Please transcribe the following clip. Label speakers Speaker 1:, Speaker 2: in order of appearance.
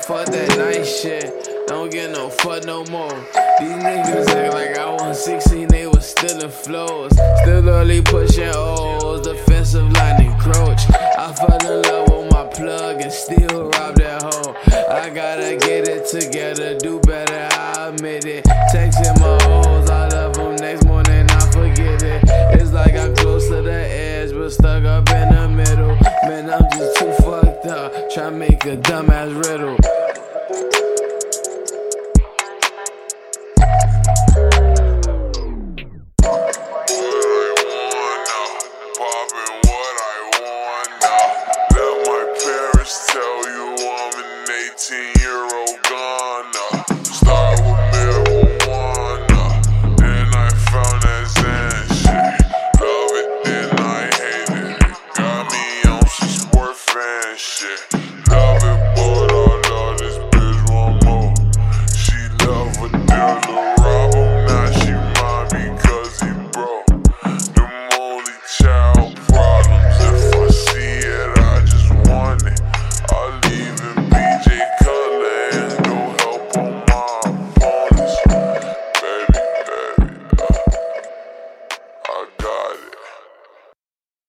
Speaker 1: fuck that nice shit. Don't get no fuck no more. These niggas act like I was 16, they was stealing flows. Still early pushing O's, defensive line encroach. I fell in love with my plug and still rob that hoe. I gotta get it together, do better, I admit it. Texting my hoes, I love them, next morning I forget it. It's like I'm close to the edge, but stuck up in the middle. Man, I'm just too fucked up, tryna make a dumb